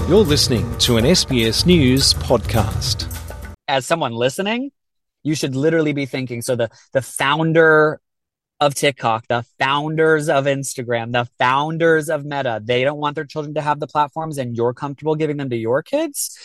You're listening to an SBS News podcast. As someone listening, you should literally be thinking, so the founder of TikTok, the founders of Instagram, the founders of Meta, they don't want their children to have the platforms and you're comfortable giving them to your kids?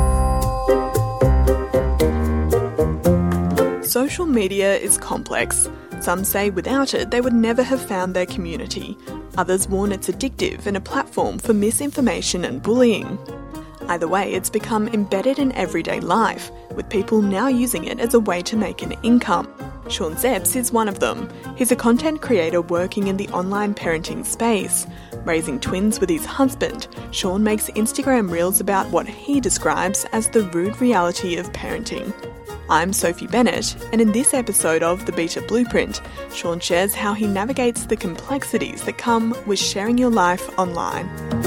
Social media is complex. Some say without it, they would never have found their community. Others warn it's addictive and a platform for misinformation and bullying. Either way, it's become embedded in everyday life, with people now using it as a way to make an income. Sean Zepps is one of them. He's a content creator working in the online parenting space. Raising twins with his husband, Sean makes Instagram reels about what he describes as the rude reality of parenting. I'm Sophie Bennett, and in this episode of The Beta Blueprint, Sean shares how he navigates the complexities that come with sharing your life online.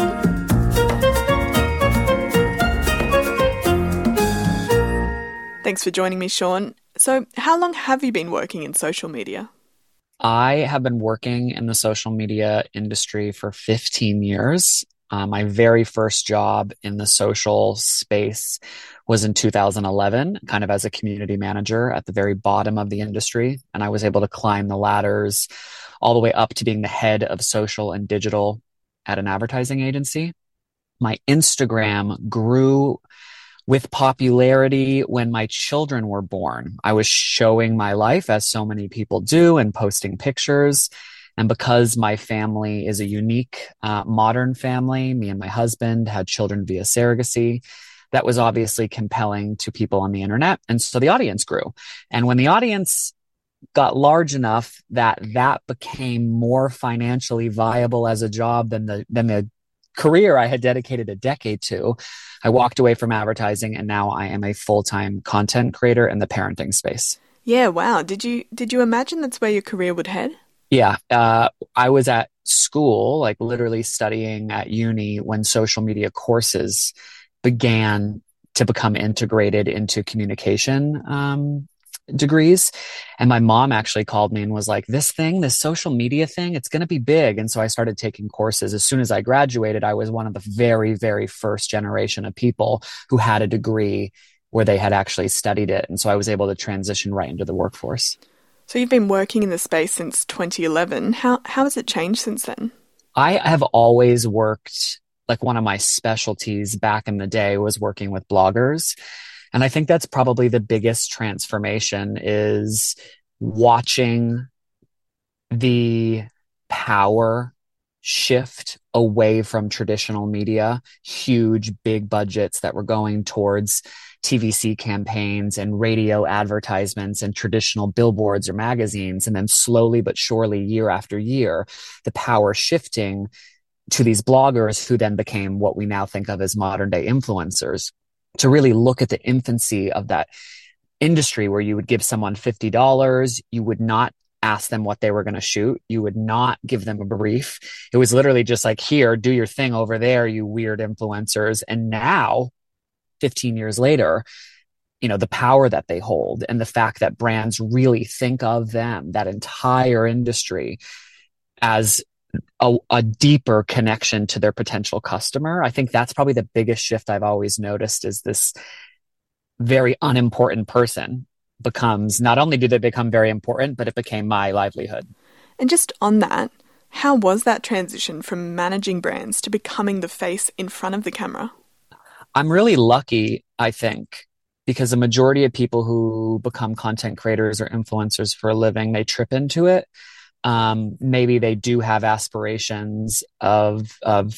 Thanks for joining me, Sean. So, how long have you been working in social media? I have been working in the social media industry for 15 years. My very first job in the social space was in 2011, kind of as a community manager at the very bottom of the industry. And I was able to climb the ladders all the way up to being the head of social and digital at an advertising agency. My Instagram grew with popularity when my children were born. I was showing my life, as so many people do, and posting pictures. And because my family is a unique modern family, me and my husband had children via surrogacy, that was obviously compelling to people on the internet. And so the audience grew. And when the audience got large enough that became more financially viable as a job than the career I had dedicated a decade to, I walked away from advertising, and now I am a full-time content creator in the parenting space. Yeah, wow. Did you imagine that's where your career would head? Yeah, I was at school, like literally studying at uni, when social media courses began to become integrated into communication degrees. And my mom actually called me and was like, this social media thing, it's going to be big. And so I started taking courses. As soon as I graduated, I was one of the very, very first generation of people who had a degree where they had actually studied it. And so I was able to transition right into the workforce. So you've been working in the space since 2011. How has it changed since then? I have always worked, like one of my specialties back in the day was working with bloggers. And I think that's probably the biggest transformation, is watching the power shift away from traditional media, huge, big budgets that were going towards TVC campaigns and radio advertisements and traditional billboards or magazines. And then slowly but surely, year after year, the power shifting to these bloggers, who then became what we now think of as modern day influencers, to really look at the infancy of that industry, where you would give someone $50. You would not ask them what they were going to shoot. You would not give them a brief. It was literally just like, here, do your thing over there, you weird influencers. And now, 15 years later, the power that they hold and the fact that brands really think of them, that entire industry, as a deeper connection to their potential customer. I think that's probably the biggest shift I've always noticed, is this very unimportant person becomes, not only do they become very important, but it became my livelihood. And just on that, how was that transition from managing brands to becoming the face in front of the camera? I'm really lucky, I think, because the majority of people who become content creators or influencers for a living, they trip into it. Maybe they do have aspirations of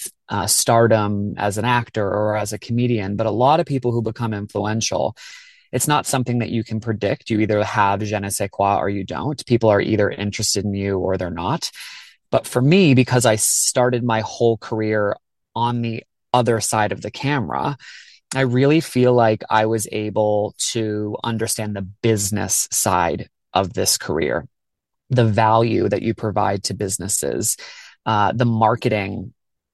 stardom as an actor or as a comedian, but a lot of people who become influential, it's not something that you can predict. You either have je ne sais quoi or you don't. People are either interested in you or they're not. But for me, because I started my whole career on the other side of the camera, I really feel like I was able to understand the business side of this career, the value that you provide to businesses, the marketing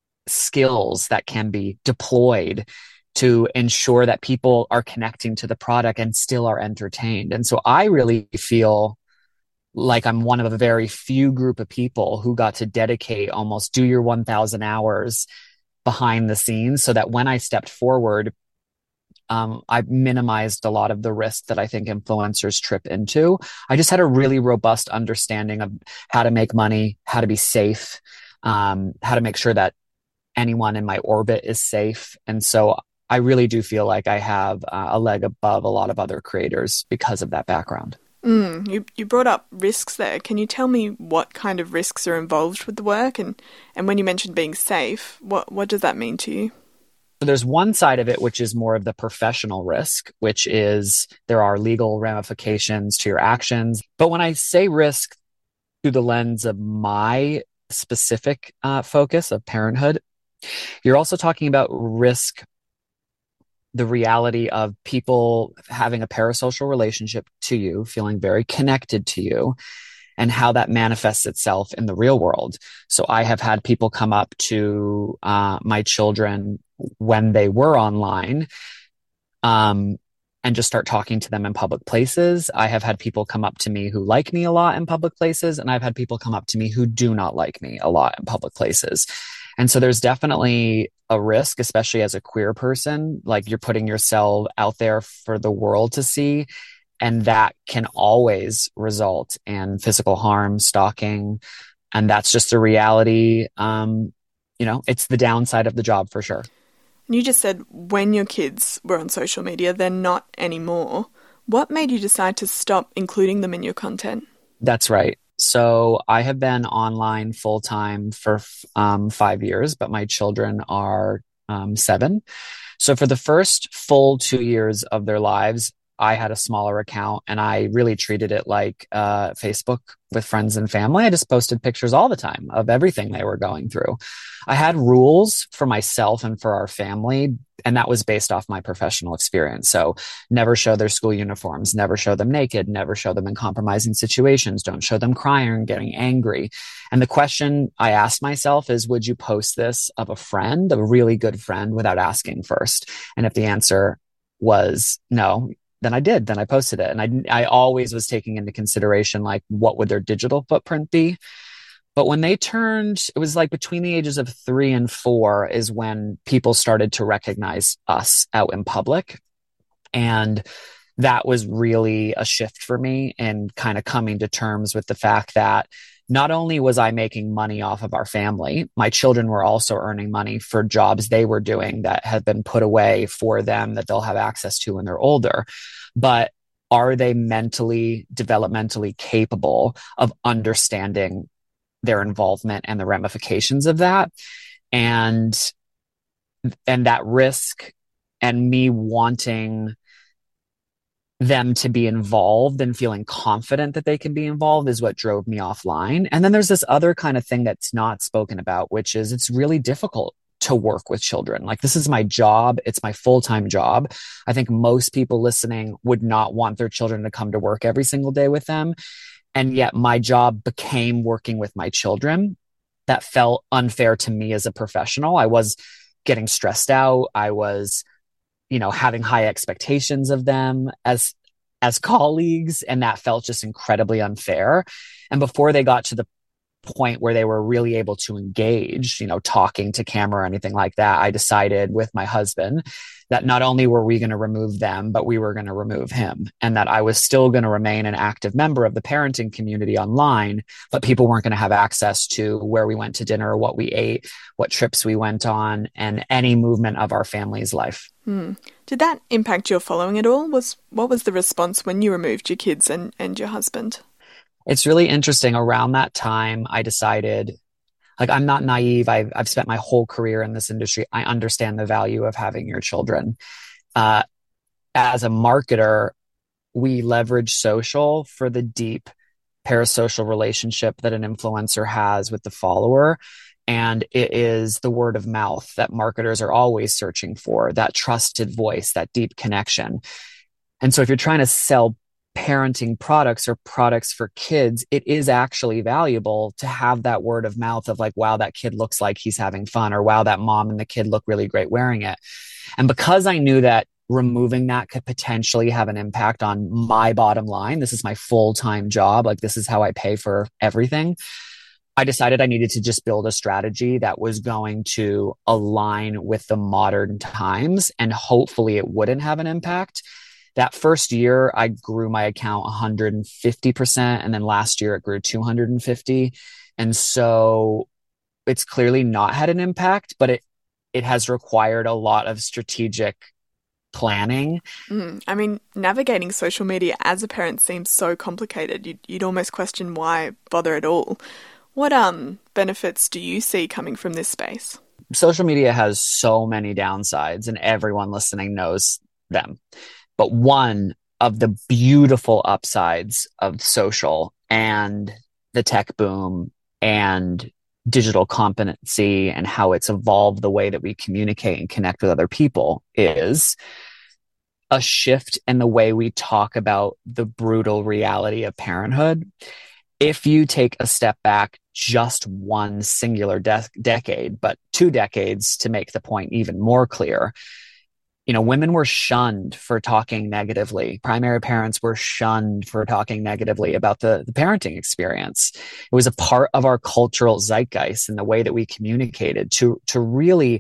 skills that can be deployed to ensure that people are connecting to the product and still are entertained. And so I really feel like I'm one of a very few group of people who got to dedicate almost do your 1,000 hours behind the scenes so that when I stepped forward, I minimized a lot of the risk that I think influencers trip into. I just had a really robust understanding of how to make money, how to be safe, how to make sure that anyone in my orbit is safe. And so I really do feel like I have a leg above a lot of other creators because of that background. You brought up risks there. Can you tell me what kind of risks are involved with the work? And when you mentioned being safe, what does that mean to you? So there's one side of it, which is more of the professional risk, which is there are legal ramifications to your actions. But when I say risk through the lens of my specific focus of parenthood, you're also talking about risk, the reality of people having a parasocial relationship to you, feeling very connected to you, and how that manifests itself in the real world. So I have had people come up to my children when they were online and just start talking to them in public places. I have had people come up to me who like me a lot in public places, and I've had people come up to me who do not like me a lot in public places. And so there's definitely a risk, especially as a queer person, like you're putting yourself out there for the world to see. And that can always result in physical harm, stalking. And that's just a reality. It's the downside of the job for sure. You just said when your kids were on social media, they're not anymore. What made you decide to stop including them in your content? That's right. So I have been online full time for 5 years, but my children are 7. So for the first full 2 years of their lives, I had a smaller account and I really treated it like Facebook with friends and family. I just posted pictures all the time of everything they were going through. I had rules for myself and for our family, and that was based off my professional experience. So never show their school uniforms, never show them naked, never show them in compromising situations, don't show them crying and getting angry. And the question I asked myself is, would you post this of a friend, a really good friend, without asking first? And if the answer was no, then I did. Then I posted it. And I always was taking into consideration, like, what would their digital footprint be? But when they turned, it was like between the ages of 3 and 4 is when people started to recognize us out in public. And that was really a shift for me and kind of coming to terms with the fact that not only was I making money off of our family, my children were also earning money for jobs they were doing that had been put away for them that they'll have access to when they're older. But are they mentally, developmentally capable of understanding their involvement and the ramifications of that? And that risk and me wanting them to be involved and feeling confident that they can be involved is what drove me offline. And then there's this other kind of thing that's not spoken about, which is it's really difficult to work with children. Like, this is my job. It's my full-time job. I think most people listening would not want their children to come to work every single day with them. And yet my job became working with my children. That felt unfair to me as a professional. I was getting stressed out. I was, having high expectations of them as colleagues. And that felt just incredibly unfair. And before they got to the point where they were really able to engage, talking to camera or anything like that, I decided with my husband that not only were we going to remove them, but we were going to remove him, and that I was still going to remain an active member of the parenting community online, but people weren't going to have access to where we went to dinner, what we ate, what trips we went on, and any movement of our family's life. Did that impact your following at all? What was the response when you removed your kids and your husband? It's really interesting. Around that time, I decided, like, I'm not naive. I've spent my whole career in this industry. I understand the value of having your children. As a marketer, we leverage social for the deep parasocial relationship that an influencer has with the follower. And it is the word of mouth that marketers are always searching for, that trusted voice, that deep connection. And so if you're trying to sell parenting products or products for kids, it is actually valuable to have that word of mouth of like, wow, that kid looks like he's having fun, or wow, that mom and the kid look really great wearing it. And because I knew that removing that could potentially have an impact on my bottom line, this is my full-time job, like this is how I pay for everything, I decided I needed to just build a strategy that was going to align with the modern times, and hopefully it wouldn't have an impact. That first year, I grew my account 150%. And then last year it grew 250. And so it's clearly not had an impact, but it has required a lot of strategic planning. I mean, navigating social media as a parent seems so complicated. You'd almost question why bother at all. What benefits do you see coming from this space? Social media has so many downsides, and everyone listening knows them. But one of the beautiful upsides of social and the tech boom and digital competency and how it's evolved the way that we communicate and connect with other people is a shift in the way we talk about the brutal reality of parenthood. If you take a step back just one singular decade, but 2 decades to make the point even more clear, women were shunned for talking negatively. Primary parents were shunned for talking negatively about the parenting experience. It was a part of our cultural zeitgeist and the way that we communicated to really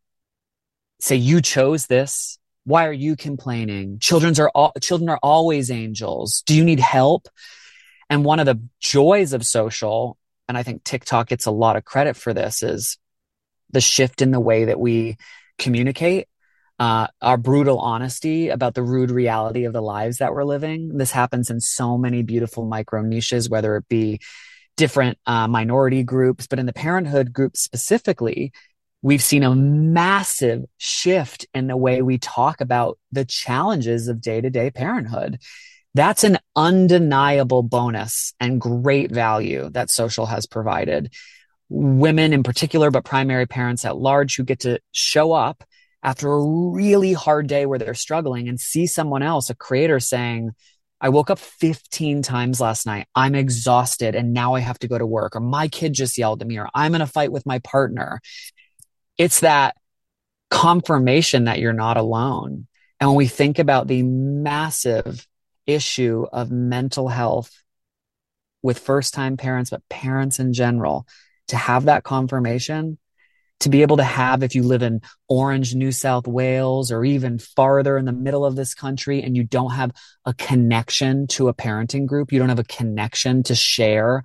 say, you chose this. Why are you complaining? Children are always angels. Do you need help? And one of the joys of social, and I think TikTok gets a lot of credit for this, is the shift in the way that we communicate. Our brutal honesty about the rude reality of the lives that we're living. This happens in so many beautiful micro niches, whether it be different minority groups, but in the parenthood group specifically, we've seen a massive shift in the way we talk about the challenges of day-to-day parenthood. That's an undeniable bonus and great value that social has provided. Women in particular, but primary parents at large, who get to show up after a really hard day where they're struggling and see someone else, a creator, saying, I woke up 15 times last night. I'm exhausted and now I have to go to work, or my kid just yelled at me, or I'm in a fight with my partner. It's that confirmation that you're not alone. And when we think about the massive issue of mental health with first-time parents, but parents in general, to have that confirmation, to be able to have, if you live in Orange, New South Wales, or even farther in the middle of this country, and you don't have a connection to a parenting group, you don't have a connection to share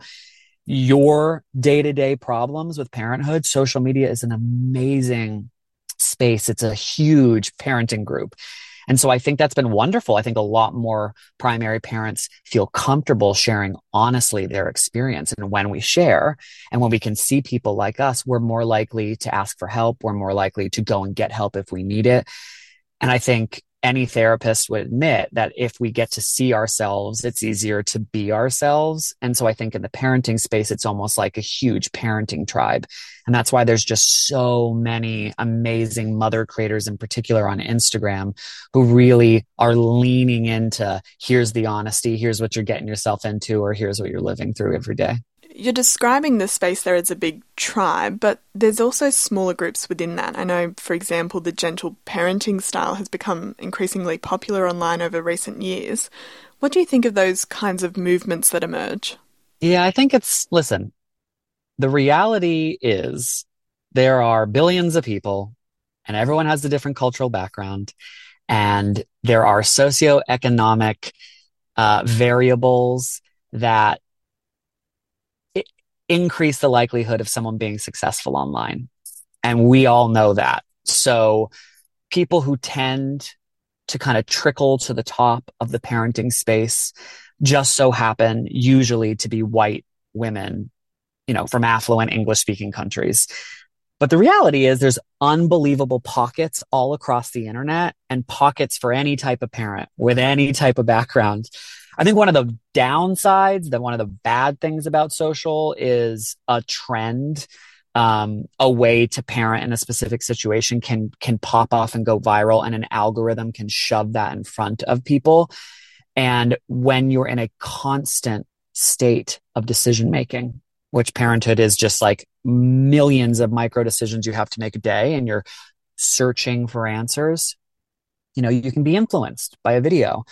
your day-to-day problems with parenthood, social media is an amazing space. It's a huge parenting group. And so I think that's been wonderful. I think a lot more primary parents feel comfortable sharing honestly their experience. And when we share and when we can see people like us, we're more likely to ask for help. We're more likely to go and get help if we need it. And I think any therapist would admit that if we get to see ourselves, it's easier to be ourselves. And so I think in the parenting space, it's almost like a huge parenting tribe. And that's why there's just so many amazing mother creators, in particular on Instagram, who really are leaning into, here's the honesty, here's what you're getting yourself into, or here's what you're living through every day. You're describing the space there as a big tribe, but there's also smaller groups within that. I know, for example, the gentle parenting style has become increasingly popular online over recent years. What do you think of those kinds of movements that emerge? Yeah, I think listen, the reality is there are billions of people and everyone has a different cultural background, and there are socioeconomic variables that increase the likelihood of someone being successful online. And we all know that. So people who tend to kind of trickle to the top of the parenting space just so happen usually to be white women, from affluent English speaking countries. But the reality is there's unbelievable pockets all across the internet, and pockets for any type of parent with any type of background. I think one of the downsides, one of the bad things about social is a trend, a way to parent in a specific situation can pop off and go viral, and an algorithm can shove that in front of people. And when you're in a constant state of decision making, which parenthood is just like millions of micro decisions you have to make a day, and you're searching for answers, you can be influenced by a video.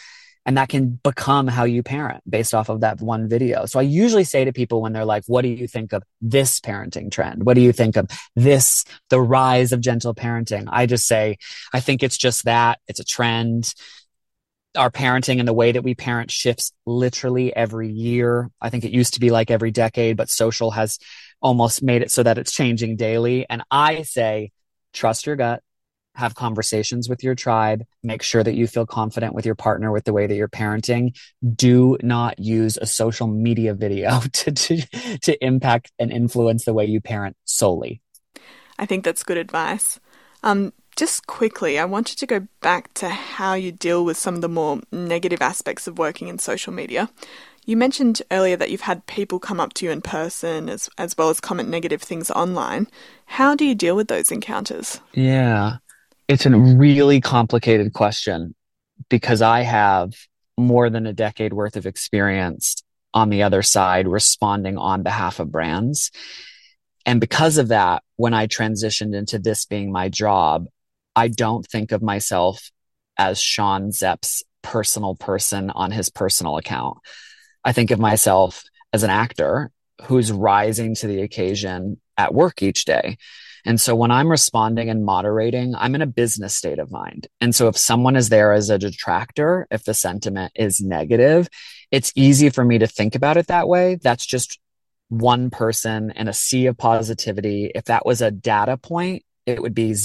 And that can become how you parent based off of that one video. So I usually say to people when they're like, what do you think of this parenting trend? What do you think of this, the rise of gentle parenting? I just say, I think it's just that. It's a trend. Our parenting and the way that we parent shifts literally every year. I think it used to be like every decade, but social has almost made it so that it's changing daily. And I say, trust your gut, have conversations with your tribe, make sure that you feel confident with your partner with the way that you're parenting. Do not use a social media video to impact and influence the way you parent solely. I think that's good advice. Just quickly, I wanted to go back to how you deal with some of the more negative aspects of working in social media. You mentioned earlier that you've had people come up to you in person as well as comment negative things online. How do you deal with those encounters? Yeah, it's a really complicated question because I have more than a decade worth of experience on the other side responding on behalf of brands. And because of that, when I transitioned into this being my job, I don't think of myself as Sean Zepp's personal person on his personal account. I think of myself as an actor who's rising to the occasion at work each day. And so when I'm responding and moderating, I'm in a business state of mind. And so if someone is there as a detractor, if the sentiment is negative, it's easy for me to think about it that way. That's just one person in a sea of positivity. If that was a data point, it would be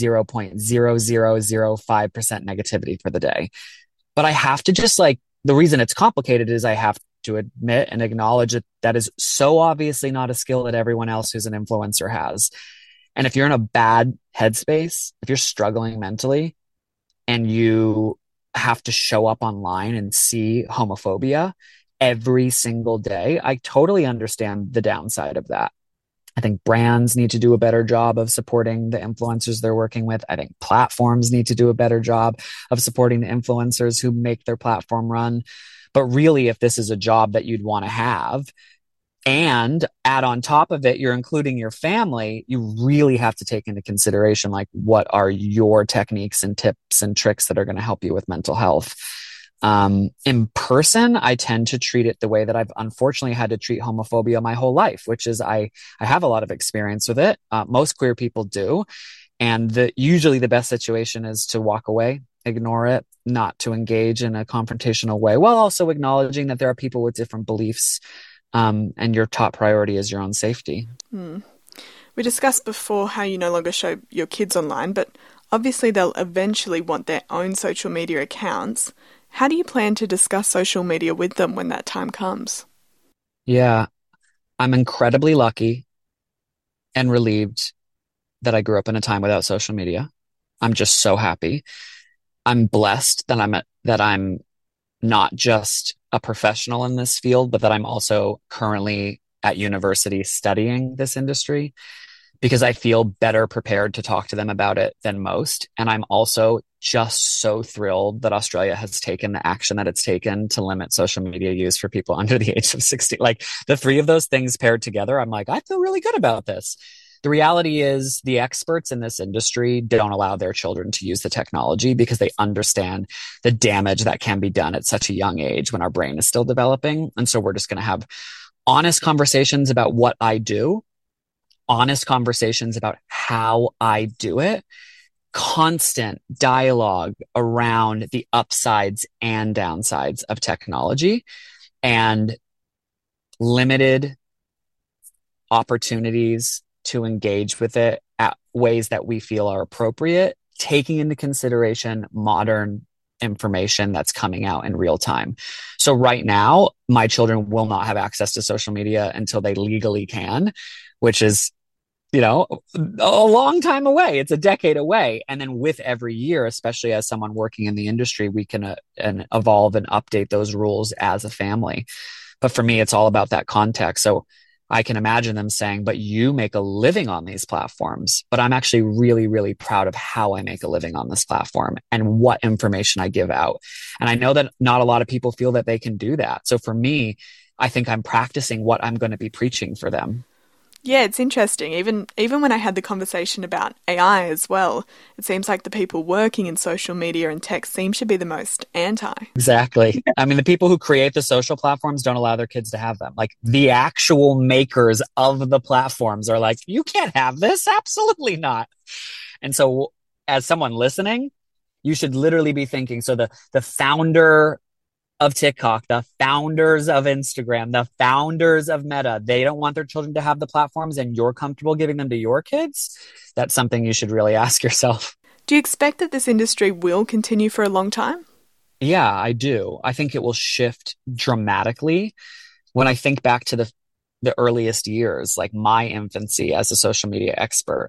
0.0005% negativity for the day. But I have to just the reason it's complicated is I have to admit and acknowledge that that is so obviously not a skill that everyone else who's an influencer has. And if you're in a bad headspace, if you're struggling mentally and you have to show up online and see homophobia every single day, I totally understand the downside of that. I think brands need to do a better job of supporting the influencers they're working with. I think platforms need to do a better job of supporting the influencers who make their platform run. But really, if this is a job that you'd want to have and add on top of it, you're including your family, you really have to take into consideration, what are your techniques and tips and tricks that are going to help you with mental health. In person, I tend to treat it the way that I've unfortunately had to treat homophobia my whole life, which is I have a lot of experience with it. Most queer people do. And usually the best situation is to walk away, ignore it, not to engage in a confrontational way, while also acknowledging that there are people with different beliefs, and your top priority is your own safety. We discussed before how you no longer show your kids online, but obviously they'll eventually want their own social media accounts. How do you plan to discuss social media with them when that time comes? Yeah, I'm incredibly lucky and relieved that I grew up in a time without social media. I'm just so happy. I'm blessed that I'm not just a professional in this field, but that I'm also currently at university studying this industry, because I feel better prepared to talk to them about it than most. And I'm also just so thrilled that Australia has taken the action that it's taken to limit social media use for people under the age of 60. The three of those things paired together, I'm I feel really good about this. The reality is the experts in this industry don't allow their children to use the technology because they understand the damage that can be done at such a young age when our brain is still developing. And so we're just going to have honest conversations about what I do, honest conversations about how I do it, constant dialogue around the upsides and downsides of technology, and limited opportunities to engage with it at ways that we feel are appropriate, taking into consideration modern information that's coming out in real time. So right now, my children will not have access to social media until they legally can, which is, a long time away. It's a decade away. And then with every year, especially as someone working in the industry, we can evolve and update those rules as a family. But for me, it's all about that context. So I can imagine them saying, but you make a living on these platforms. But I'm actually really, really proud of how I make a living on this platform and what information I give out. And I know that not a lot of people feel that they can do that. So for me, I think I'm practicing what I'm going to be preaching for them. Yeah, it's interesting. Even when I had the conversation about AI as well, it seems like the people working in social media and tech seem to be the most anti. Exactly. I mean, the people who create the social platforms don't allow their kids to have them. Like the actual makers of the platforms are like, you can't have this. Absolutely not. And so as someone listening, you should literally be thinking, so the founder of TikTok, the founders of Instagram, the founders of Meta, they don't want their children to have the platforms and you're comfortable giving them to your kids? That's something you should really ask yourself. Do you expect that this industry will continue for a long time? Yeah, I do. I think it will shift dramatically. When I think back to the earliest years, like my infancy as a social media expert,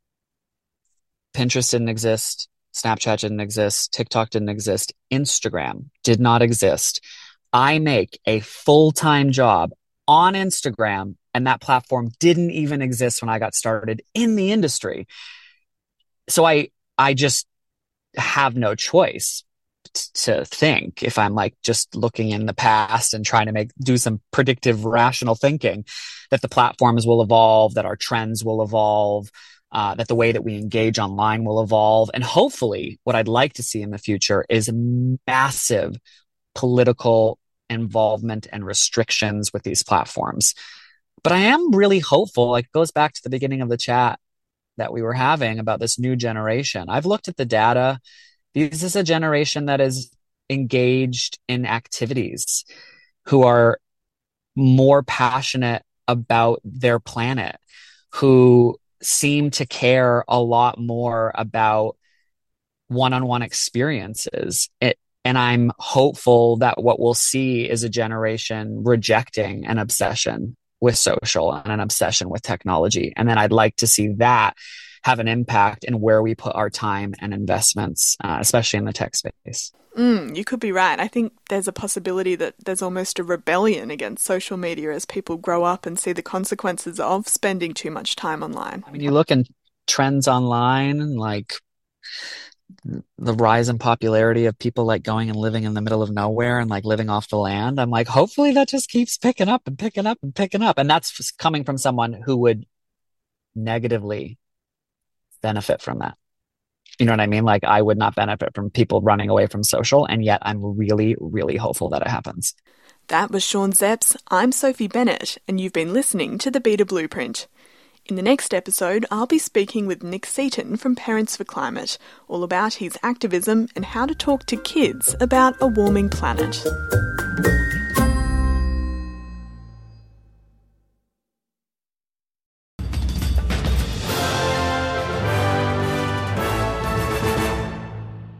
Pinterest didn't exist. Snapchat didn't exist. TikTok didn't exist. Instagram did not exist. I make a full-time job on Instagram, and that platform didn't even exist when I got started in the industry. So I just have no choice to think, if I'm like just looking in the past and trying to do some predictive rational thinking, that the platforms will evolve, that our trends will evolve, that the way that we engage online will evolve. And hopefully what I'd like to see in the future is massive political involvement and restrictions with these platforms. But I am really hopeful. Like, it goes back to the beginning of the chat that we were having about this new generation. I've looked at the data. This is a generation that is engaged in activities, who are more passionate about their planet, who seem to care a lot more about one-on-one experiences. And I'm hopeful that what we'll see is a generation rejecting an obsession with social and an obsession with technology. And then I'd like to see that have an impact in where we put our time and investments, especially in the tech space. You could be right. I think there's a possibility that there's almost a rebellion against social media as people grow up and see the consequences of spending too much time online. I mean, you look in trends online, like the rise in popularity of people like going and living in the middle of nowhere and like living off the land. I'm like, hopefully that just keeps picking up and picking up and picking up. And that's coming from someone who would negatively benefit from that. You know what I mean? Like, I would not benefit from people running away from social, and yet I'm really, really hopeful that it happens. That was Sean Zepps. I'm Sophie Bennett, and you've been listening to The Beta Blueprint. In the next episode, I'll be speaking with Nick Seaton from Parents for Climate, all about his activism and how to talk to kids about a warming planet.